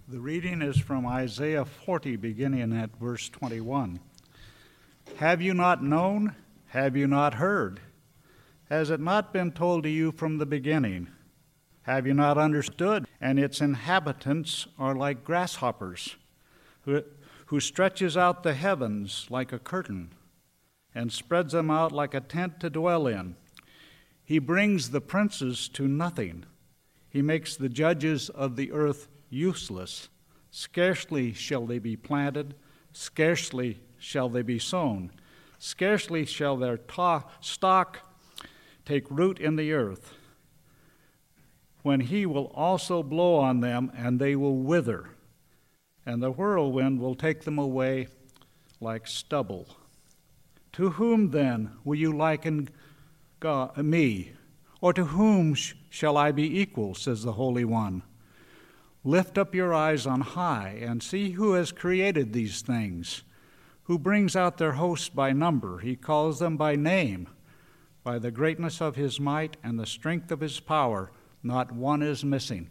The reading is from Isaiah 40, beginning at verse 21. Have you not known? Have you not heard? Has it not been told to you from the beginning? Have you not understood? And its inhabitants are like grasshoppers, who stretches out the heavens like a curtain and spreads them out like a tent to dwell in. He brings the princes to nothing. He makes the judges of the earth useless. Scarcely shall they be planted, scarcely shall they be sown, scarcely shall their stock take root in the earth. When he will also blow on them, and they will wither, and the whirlwind will take them away like stubble. To whom then will you liken me? Or to whom shall I be equal, says the Holy One? Lift up your eyes on high and see who has created these things, who brings out their hosts by number. He calls them by name. By the greatness of his might and the strength of his power, not one is missing.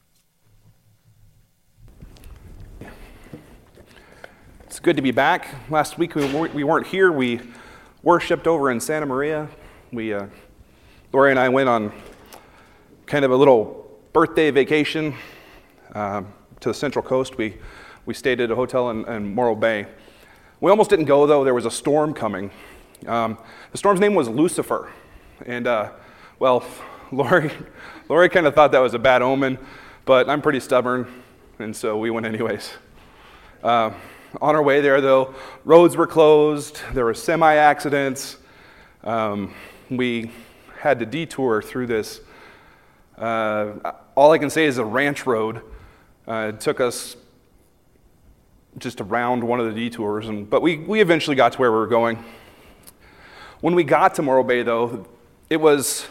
It's good to be back. Last week we weren't here. We worshiped over in Santa Maria. Lori and I went on kind of a little birthday vacation to the Central Coast. We stayed at a hotel in Morro Bay. We almost didn't go, though. There was a storm coming. The storm's name was Lucifer. And, Lori kind of thought that was a bad omen, but I'm pretty stubborn, and so we went anyways. On our way there, though, roads were closed. There were semi-accidents. We had to detour through this. All I can say is a ranch road. It took us just around one of the detours, but we eventually got to where we were going. When we got to Morro Bay, though, it was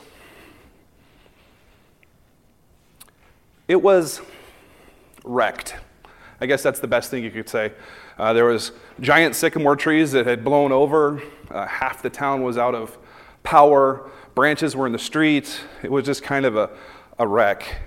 wrecked. I guess that's the best thing you could say. There was giant sycamore trees that had blown over. Half the town was out of power. Branches were in the street. It was just kind of a wreck.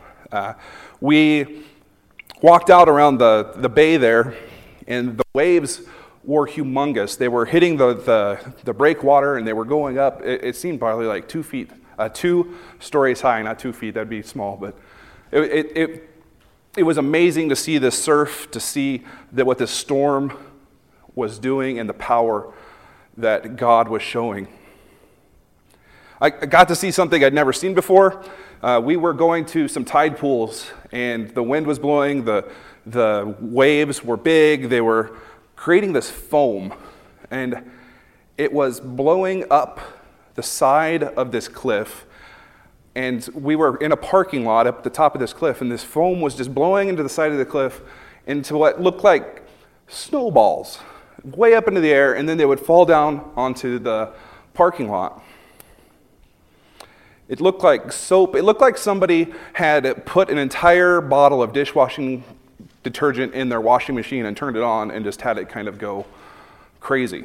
We walked out around the bay there, and the waves were humongous. They were hitting the breakwater, and they were going up. It seemed probably like 2 feet, 2 stories high, not 2 feet. That'd be small, but it was amazing to see this surf, to see that what this storm was doing and the power that God was showing. I got to see something I'd never seen before. We were going to some tide pools, and the wind was blowing. The waves were big. They were creating this foam, and it was blowing up the side of this cliff. And we were in a parking lot up at the top of this cliff, and this foam was just blowing into the side of the cliff into what looked like snowballs, way up into the air, and then they would fall down onto the parking lot. It looked like soap. It looked like somebody had put an entire bottle of dishwashing detergent in their washing machine and turned it on and just had it kind of go crazy.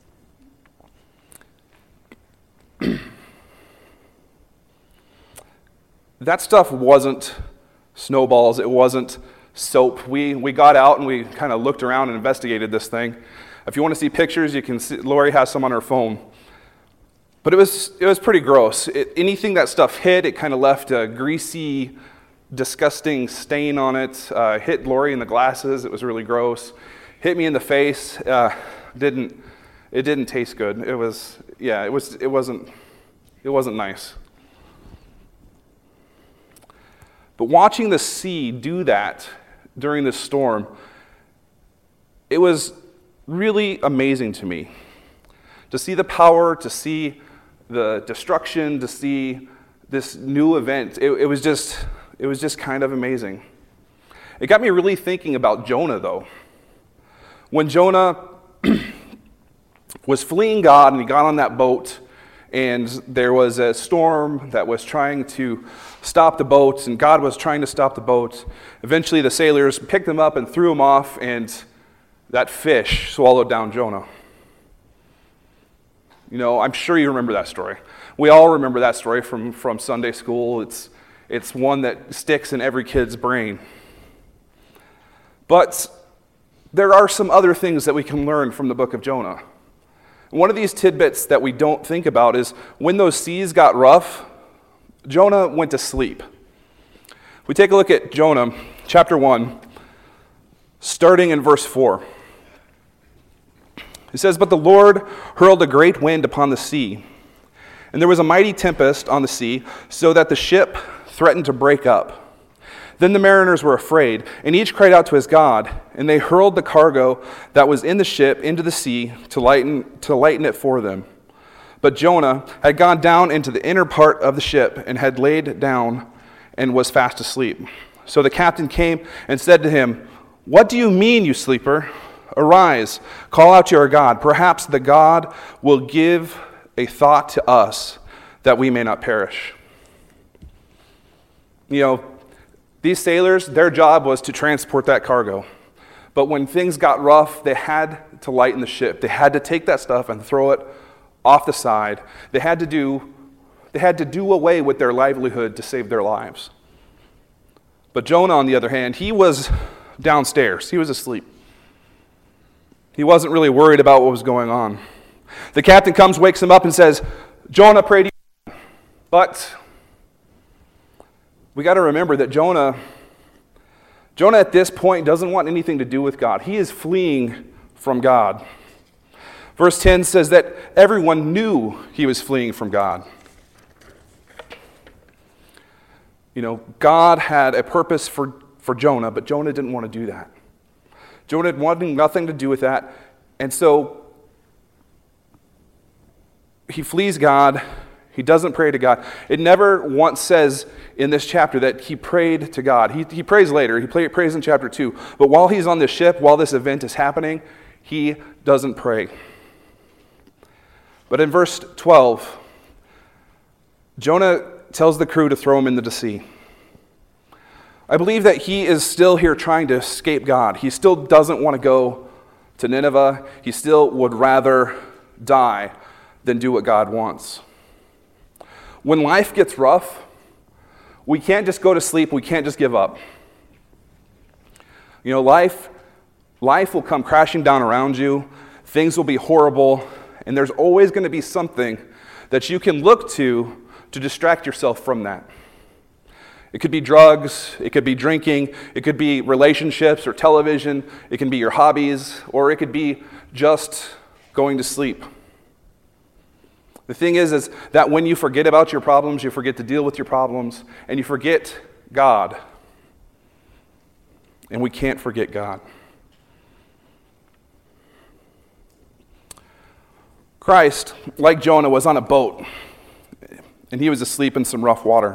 That stuff wasn't snowballs. It wasn't soap. We got out and we kind of looked around and investigated this thing. If you want to see pictures, you can see. Lori has some on her phone. But it was pretty gross. Anything that stuff hit, it kind of left a greasy, disgusting stain on it. Hit Lori in the glasses. It was really gross. Hit me in the face. It didn't taste good. It wasn't nice. But watching the sea do that during this storm, it was really amazing to me. To see the power, to see the destruction, to see this new event, it was just kind of amazing. It got me really thinking about Jonah, though. When Jonah was fleeing God and he got on that boat, and there was a storm that was trying to stop the boat, and God was trying to stop the boat. Eventually the sailors picked him up and threw him off, and that fish swallowed down Jonah. You know, I'm sure you remember that story. We all remember that story from Sunday school. It's one that sticks in every kid's brain. But there are some other things that we can learn from the book of Jonah. One of these tidbits that we don't think about is when those seas got rough, Jonah went to sleep. We take a look at Jonah, chapter 1, starting in verse 4. It says, "But the Lord hurled a great wind upon the sea, and there was a mighty tempest on the sea, so that the ship threatened to break up. Then the mariners were afraid, and each cried out to his God, and they hurled the cargo that was in the ship into the sea to lighten it for them. But Jonah had gone down into the inner part of the ship and had laid down and was fast asleep. So the captain came and said to him, 'What do you mean, you sleeper? Arise, call out to your God. Perhaps the God will give a thought to us that we may not perish.'" You know, these sailors, their job was to transport that cargo. But when things got rough, they had to lighten the ship. They had to take that stuff and throw it off the side. They had to do away with their livelihood to save their lives. But Jonah, on the other hand, he was downstairs. He was asleep. He wasn't really worried about what was going on. The captain comes, wakes him up, and says, "Jonah, pray to you." But we got to remember that Jonah at this point doesn't want anything to do with God. He is fleeing from God. Verse 10 says that everyone knew he was fleeing from God. You know, God had a purpose for Jonah, but Jonah didn't want to do that. Jonah wanted nothing to do with that, and so he flees God. He doesn't pray to God. It never once says in this chapter that he prayed to God. He prays later. He prays in chapter 2. But while he's on this ship, while this event is happening, he doesn't pray. But in verse 12, Jonah tells the crew to throw him into the sea. I believe that he is still here trying to escape God. He still doesn't want to go to Nineveh. He still would rather die than do what God wants. When life gets rough, we can't just go to sleep. We can't just give up. You know, life will come crashing down around you. Things will be horrible. And there's always going to be something that you can look to distract yourself from that. It could be drugs, it could be drinking, it could be relationships or television, it can be your hobbies, or it could be just going to sleep. The thing is that when you forget about your problems, you forget to deal with your problems, and you forget God. And we can't forget God. Christ, like Jonah, was on a boat, and he was asleep in some rough water.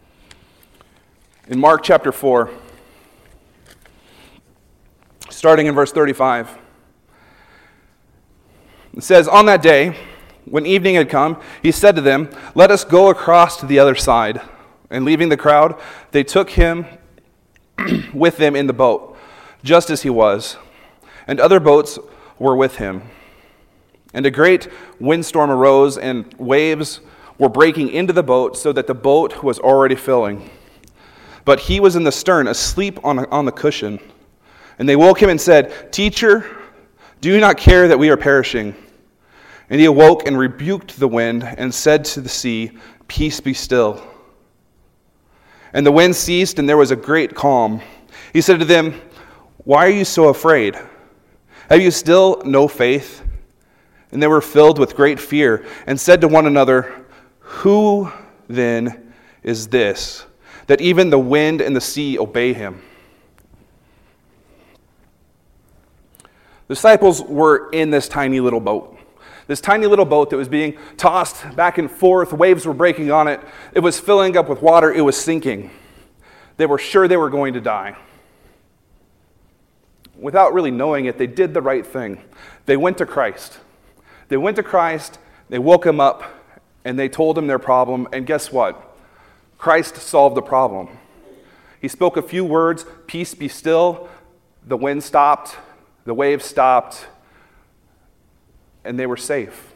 In Mark chapter 4, starting in verse 35, it says, "On that day, when evening had come, he said to them, 'Let us go across to the other side.' And leaving the crowd, they took him with them in the boat, just as he was, and other boats were with him. And a great windstorm arose, and waves were breaking into the boat, so that the boat was already filling. But he was in the stern, asleep on the cushion. And they woke him and said, 'Teacher, do you not care that we are perishing?' And he awoke and rebuked the wind and said to the sea, 'Peace, be still.' And the wind ceased, and there was a great calm. He said to them, 'Why are you so afraid? Have you still no faith?' And they were filled with great fear and said to one another, 'Who then is this, that even the wind and the sea obey him?'" The disciples were in this tiny little boat. This tiny little boat that was being tossed back and forth. Waves were breaking on it. It was filling up with water. It was sinking. They were sure they were going to die. Without really knowing it, they did the right thing. They went to Christ. They went to Christ, they woke him up, and they told him their problem. And guess what? Christ solved the problem. He spoke a few words, "Peace, be still." The wind stopped. The waves stopped. And they were safe.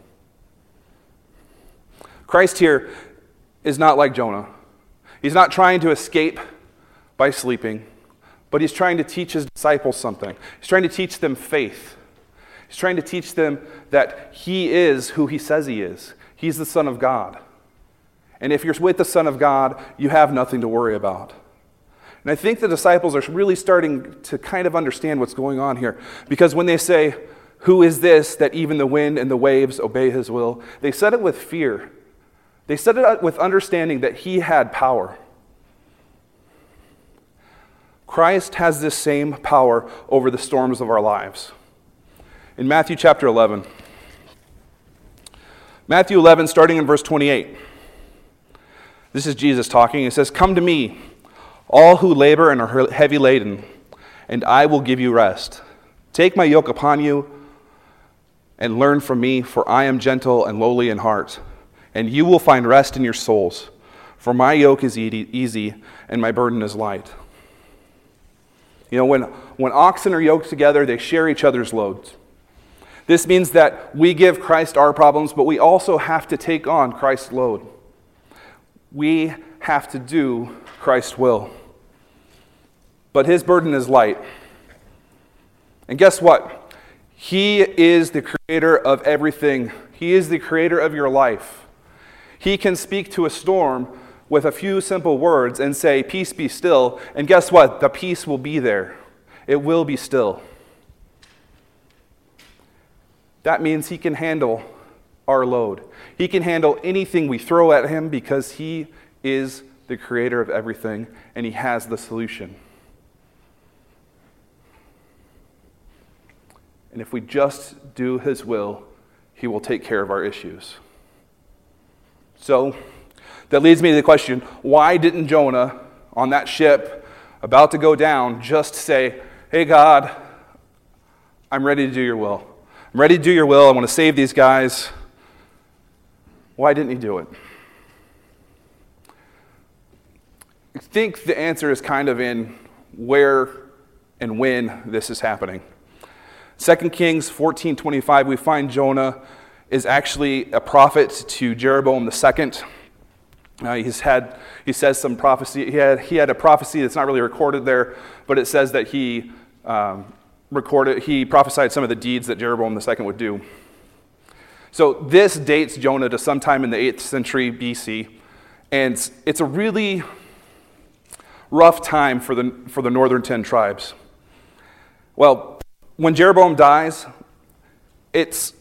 Christ here is not like Jonah. He's not trying to escape by sleeping, but he's trying to teach his disciples something. He's trying to teach them faith. He's trying to teach them that he is who he says he is. He's the Son of God. And if you're with the Son of God, you have nothing to worry about. And I think the disciples are really starting to kind of understand what's going on here. Because when they say, "Who is this that even the wind and the waves obey his will?" they said it with fear. They said it with understanding that he had power. Christ has this same power over the storms of our lives. In Matthew chapter 11, Matthew 11, starting in verse 28, this is Jesus talking. He says, "Come to me, all who labor and are heavy laden, and I will give you rest. Take my yoke upon you and learn from me, for I am gentle and lowly in heart, and you will find rest in your souls. For my yoke is easy and my burden is light." You know, when oxen are yoked together, they share each other's loads. This means that we give Christ our problems, but we also have to take on Christ's load. We have to do Christ's will. But his burden is light. And guess what? He is the creator of everything. He is the creator of your life. He can speak to a storm with a few simple words and say, "Peace, be still." And guess what? The peace will be there. It will be still. That means he can handle our load. He can handle anything we throw at him because he is the creator of everything and he has the solution. And if we just do his will, he will take care of our issues. So, that leads me to the question, why didn't Jonah, on that ship, about to go down, just say, "Hey God, I'm ready to do your will. I'm ready to do your will. I want to save these guys." Why didn't he do it? I think the answer is kind of in where and when this is happening. 2 Kings 14:25, we find Jonah is actually a prophet to Jeroboam II. He says some prophecy. He had a prophecy that's not really recorded there, but it says that he prophesied some of the deeds that Jeroboam II would do. So this dates Jonah to sometime in the 8th century BC, and it's a really rough time for the northern 10 tribes. Well, when Jeroboam dies, it's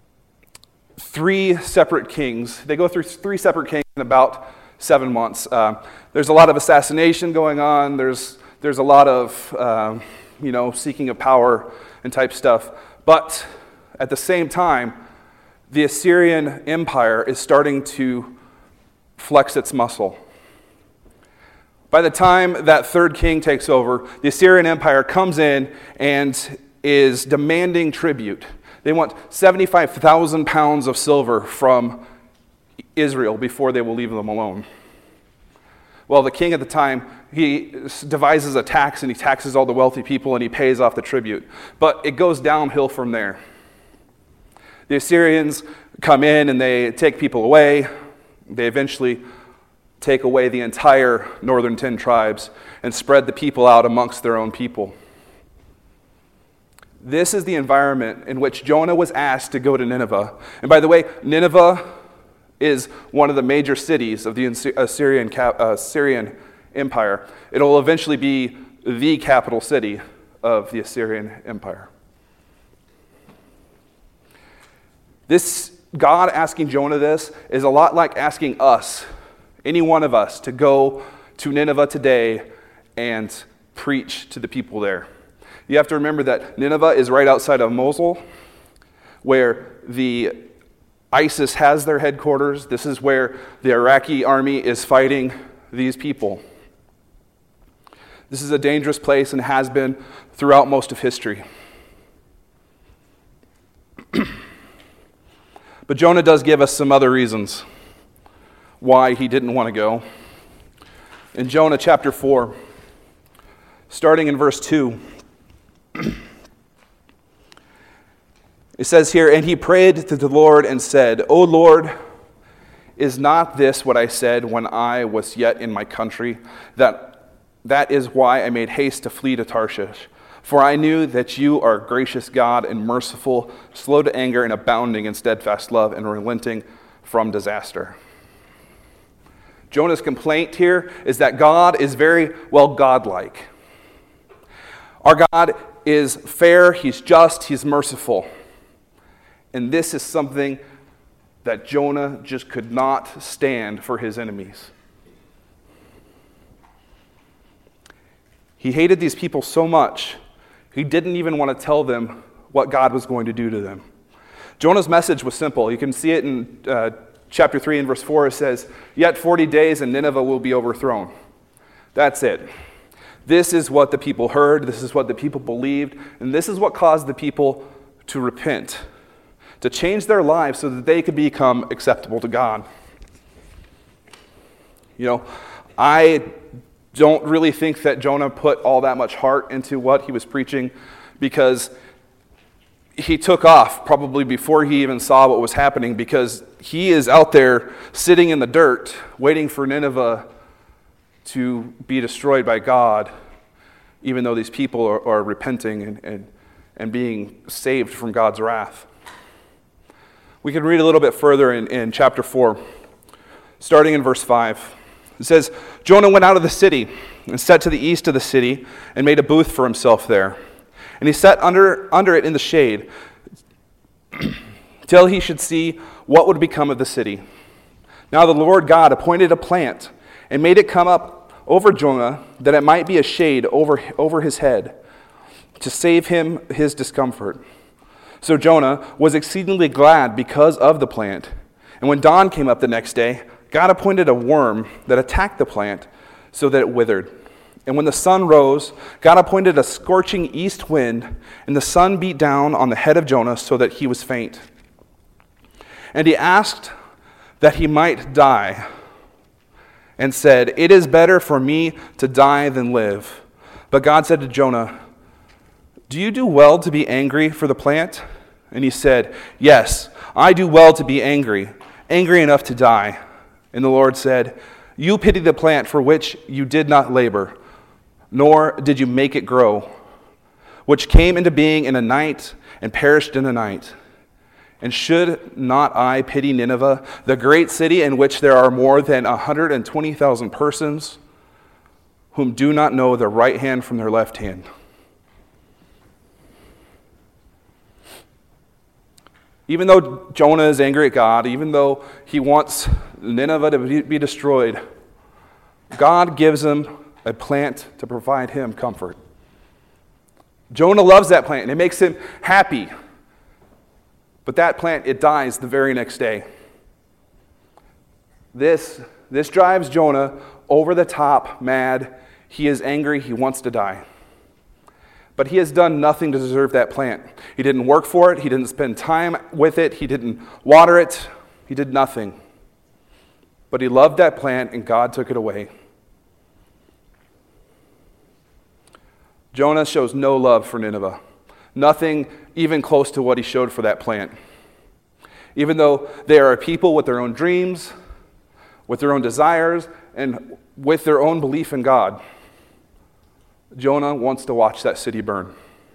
3 separate kings. They go through 3 separate kings in about 7 months. There's a lot of assassination going on. There's a lot of seeking of power and type stuff. But at the same time, the Assyrian Empire is starting to flex its muscle. By the time that 3rd king takes over, the Assyrian Empire comes in and is demanding tribute. They want 75,000 pounds of silver from Israel before they will leave them alone. Well, the king at the time, he devises a tax and he taxes all the wealthy people and he pays off the tribute. But it goes downhill from there. The Assyrians come in and they take people away. They eventually take away the entire northern 10 tribes and spread the people out amongst their own people. This is the environment in which Jonah was asked to go to Nineveh. And by the way, Nineveh is one of the major cities of the Assyrian Empire. It'll eventually be the capital city of the Assyrian Empire. This God asking Jonah this is a lot like asking us, any one of us, to go to Nineveh today and preach to the people there. You have to remember that Nineveh is right outside of Mosul, where the ISIS has their headquarters. This is where the Iraqi army is fighting these people. This is a dangerous place and has been throughout most of history. But Jonah does give us some other reasons why he didn't want to go. In Jonah chapter 4, starting in verse 2, it says here, "And he prayed to the Lord and said, O Lord, is not this what I said when I was yet in my country, that That is why I made haste to flee to Tarshish. For I knew that you are a gracious God and merciful, slow to anger and abounding in steadfast love and relenting from disaster. Jonah's complaint here is that God is very, godlike. Our God is fair, He's just, He's merciful. And this is something that Jonah just could not stand for his enemies. He hated these people so much, he didn't even want to tell them what God was going to do to them. Jonah's message was simple. You can see it in chapter 3 and verse 4. It says, "Yet 40 days and Nineveh will be overthrown." That's it. This is what the people heard. This is what the people believed. And this is what caused the people to repent, to change their lives so that they could become acceptable to God. I don't really think that Jonah put all that much heart into what he was preaching, because he took off probably before he even saw what was happening, because he is out there sitting in the dirt waiting for Nineveh to be destroyed by God, even though these people are repenting and being saved from God's wrath. We can read a little bit further in chapter 4, starting in verse 5. It says, "Jonah went out of the city and sat to the east of the city and made a booth for himself there. And he sat under it in the shade till he should see what would become of the city. Now the Lord God appointed a plant and made it come up over Jonah, that it might be a shade over his head, to save him his discomfort. So Jonah was exceedingly glad because of the plant. And when dawn came up the next day, God appointed a worm that attacked the plant so that it withered. And when the sun rose, God appointed a scorching east wind, and the sun beat down on the head of Jonah so that he was faint. And he asked that he might die, and said, 'It is better for me to die than live.' But God said to Jonah, 'Do you do well to be angry for the plant?' And he said, 'Yes, I do well to be angry enough to die.' And the Lord said, 'You pity the plant for which you did not labor, nor did you make it grow, which came into being in a night and perished in a night. And should not I pity Nineveh, the great city in which there are more than 120,000 persons whom do not know their right hand from their left hand?'" Even though Jonah is angry at God, even though he wants Nineveh to be destroyed, God gives him a plant to provide him comfort. Jonah loves that plant, and it makes him happy. But that plant, it dies the very next day. This drives Jonah over the top, mad. He is angry. He wants to die. But he has done nothing to deserve that plant. He didn't work for it. He didn't spend time with it. He didn't water it. He did nothing. But he loved that plant, and God took it away. Jonah shows no love for Nineveh. Nothing even close to what he showed for that plant. Even though they are a people with their own dreams, with their own desires, and with their own belief in God, Jonah wants to watch that city burn.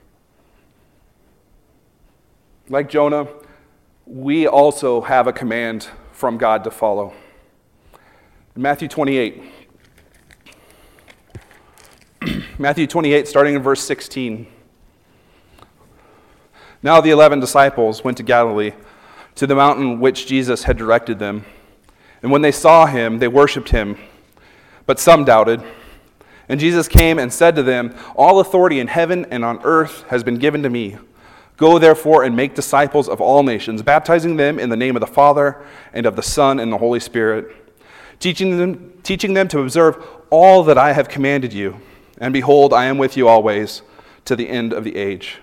Like Jonah, we also have a command from God to follow. In Matthew 28, starting in verse 16. "Now the 11 disciples went to Galilee, to the mountain which Jesus had directed them. And when they saw him, they worshipped him, but some doubted. And Jesus came and said to them, 'All authority in heaven and on earth has been given to me. Go therefore and make disciples of all nations, baptizing them in the name of the Father and of the Son and the Holy Spirit, teaching them to observe all that I have commanded you. And behold, I am with you always to the end of the age.'"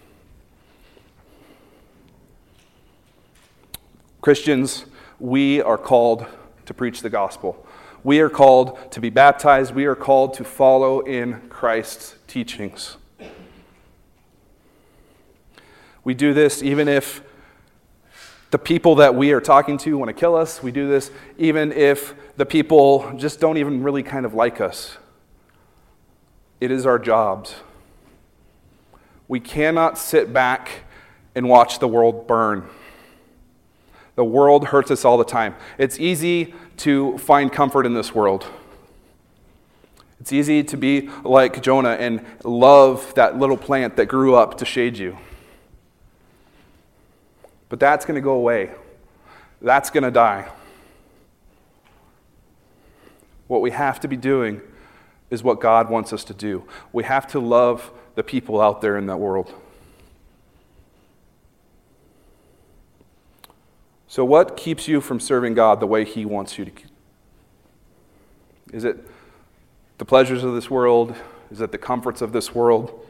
Christians, we are called to preach the gospel. We are called to be baptized. We are called to follow in Christ's teachings. We do this even if the people that we are talking to want to kill us. We do this even if the people just don't even really kind of like us. It is our jobs. We cannot sit back and watch the world burn. The world hurts us all the time. It's easy to find comfort in this world. It's easy to be like Jonah and love that little plant that grew up to shade you. But that's going to go away. That's going to die. What we have to be doing is what God wants us to do. We have to love the people out there in that world. So what keeps you from serving God the way He wants you to? Is it the pleasures of this world? Is it the comforts of this world?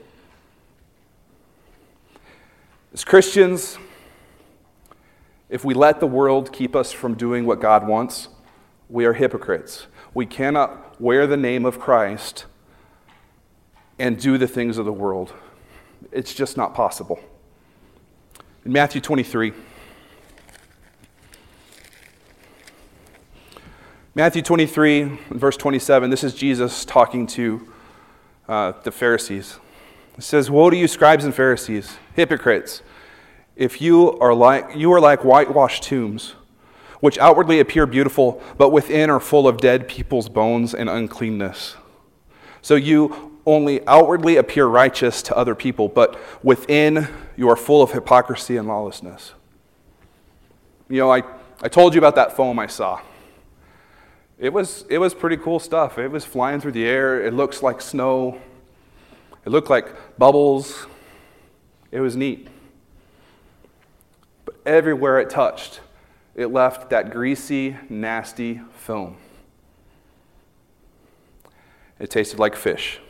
As Christians, if we let the world keep us from doing what God wants, we are hypocrites. We cannot wear the name of Christ and do the things of the world. It's just not possible. In Matthew 23, verse 27, this is Jesus talking to the Pharisees. It says, "Woe to you, scribes and Pharisees, hypocrites! If you are like whitewashed tombs, which outwardly appear beautiful, but within are full of dead people's bones and uncleanness. So you only outwardly appear righteous to other people, but within you are full of hypocrisy and lawlessness." You know, I told you about that foam I saw. It was pretty cool stuff. It was flying through the air. It looks like snow. It looked like bubbles. It was neat. But everywhere it touched, it left that greasy, nasty film. It tasted like fish.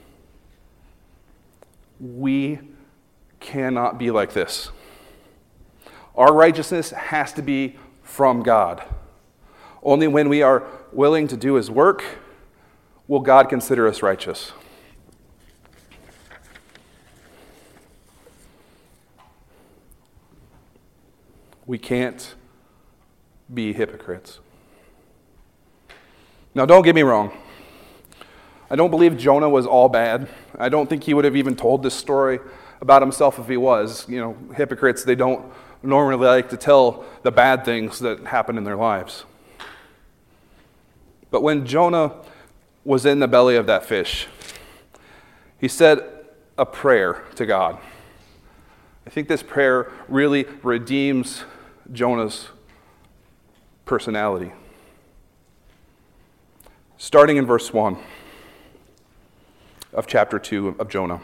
We cannot be like this. Our righteousness has to be from God. Only when we are willing to do His work will God consider us righteous. We can't be hypocrites. Now, don't get me wrong. I don't believe Jonah was all bad. I don't think he would have even told this story about himself if he was. You know, hypocrites, they don't normally like to tell the bad things that happen in their lives. But when Jonah was in the belly of that fish, he said a prayer to God. I think this prayer really redeems Jonah's personality. Starting in verse 1 of chapter 2 of Jonah.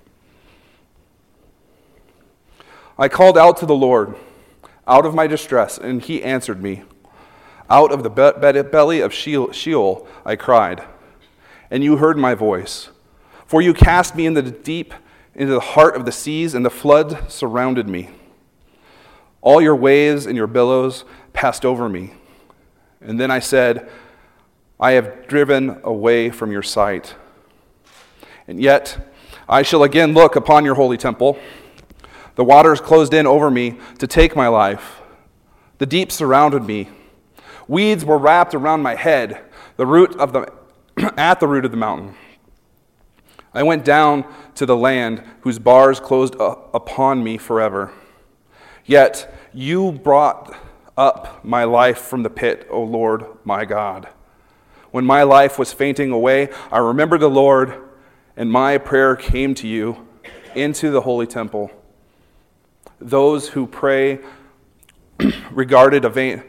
"I called out to the Lord out of my distress, and He answered me. Out of the belly of Sheol I cried, and you heard my voice. For you cast me into the deep, into the heart of the seas, and the flood surrounded me. All your waves and your billows passed over me. And then I said, I have driven away from your sight. And yet I shall again look upon your holy temple. The waters closed in over me to take my life. The deep surrounded me. Weeds were wrapped around my head, at the root of the mountain. I went down to the land whose bars closed upon me forever. Yet you brought up my life from the pit, O Lord my God. When my life was fainting away, I remembered the Lord, and my prayer came to you into the holy temple. Those who pray regard to vain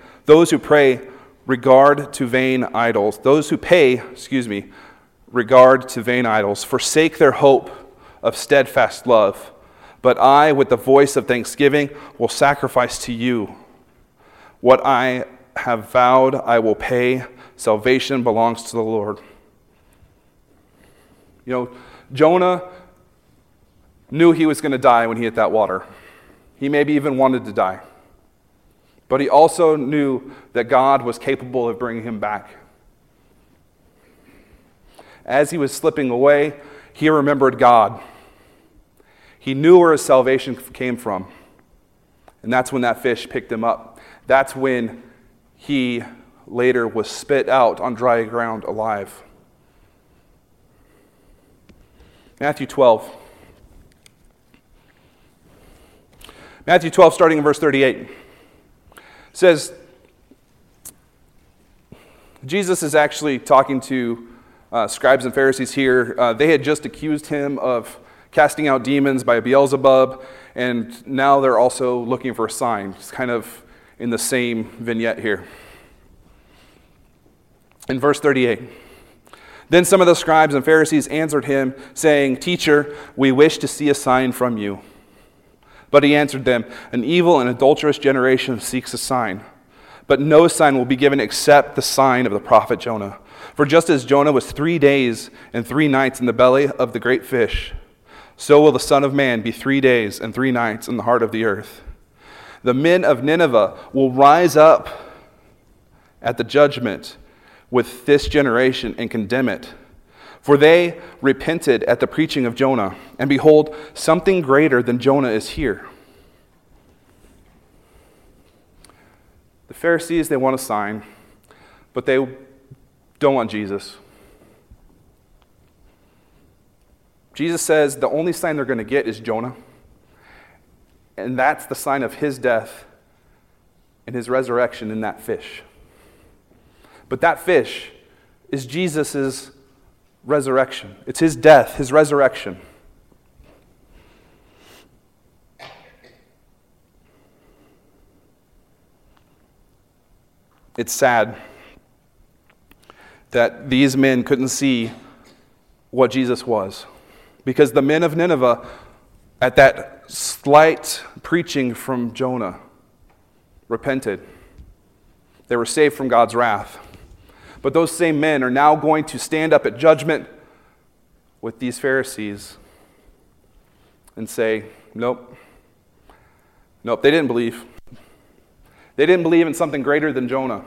idols. Those who pay, regard to vain idols, forsake their hope of steadfast love. But I, with the voice of thanksgiving, will sacrifice to you. What I have vowed, I will pay. Salvation belongs to the Lord. You know, Jonah knew he was going to die when he hit that water. He maybe even wanted to die. But he also knew that God was capable of bringing him back. As he was slipping away, he remembered God. He knew where his salvation came from. And that's when that fish picked him up. That's when he later was spit out on dry ground alive. Matthew 12. Matthew 12, starting in verse 38, says, Jesus is actually talking to scribes and Pharisees here. They had just accused him of casting out demons by Beelzebub, and now they're also looking for a sign. It's kind of in the same vignette here. In verse 38, then some of the scribes and Pharisees answered him, saying, Teacher, we wish to see a sign from you. But he answered them, an evil and adulterous generation seeks a sign. But no sign will be given except the sign of the prophet Jonah. For just as Jonah was 3 days and 3 nights in the belly of the great fish, so will the Son of Man be 3 days and 3 nights in the heart of the earth. The men of Nineveh will rise up at the judgment with this generation and condemn it. For they repented at the preaching of Jonah, and behold, something greater than Jonah is here. The Pharisees, they want a sign, but they don't want Jesus. Jesus says the only sign they're going to get is Jonah, and that's the sign of his death and his resurrection in that fish. But that fish is Jesus' resurrection. It's his death, his resurrection. It's sad that these men couldn't see what Jesus was, because the men of Nineveh, at that slight preaching from Jonah, repented. They were saved from God's wrath. But those same men are now going to stand up at judgment with these Pharisees and say, nope, they didn't believe. They didn't believe in something greater than Jonah.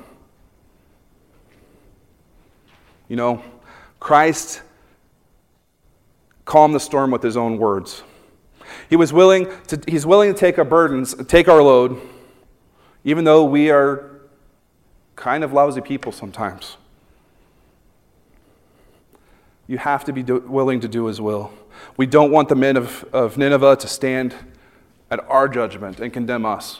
You know, Christ calmed the storm with his own words. He's willing to take our burdens, take our load, even though we are kind of lousy people sometimes. You have to be willing to do his will. We don't want the men of Nineveh to stand at our judgment and condemn us.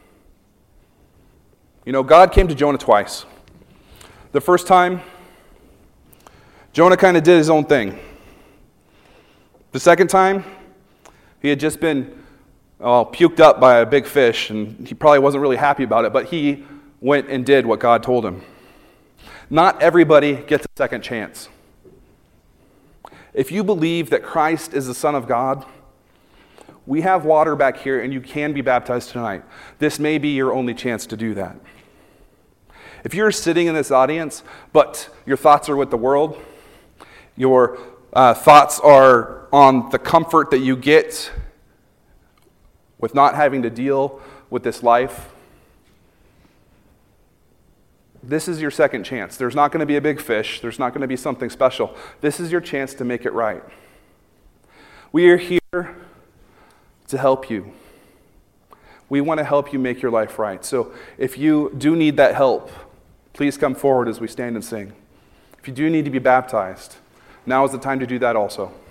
You know, God came to Jonah twice. The first time, Jonah kind of did his own thing. The second time, he had just been puked up by a big fish, and he probably wasn't really happy about it, but he went and did what God told him. Not everybody gets a second chance. If you believe that Christ is the Son of God, we have water back here and you can be baptized tonight. This may be your only chance to do that. If you're sitting in this audience, but your thoughts are with the world, your thoughts are on the comfort that you get with not having to deal with this life, this is your second chance. There's not going to be a big fish. There's not going to be something special. This is your chance to make it right. We are here to help you. We want to help you make your life right. So if you do need that help, please come forward as we stand and sing. If you do need to be baptized, now is the time to do that also.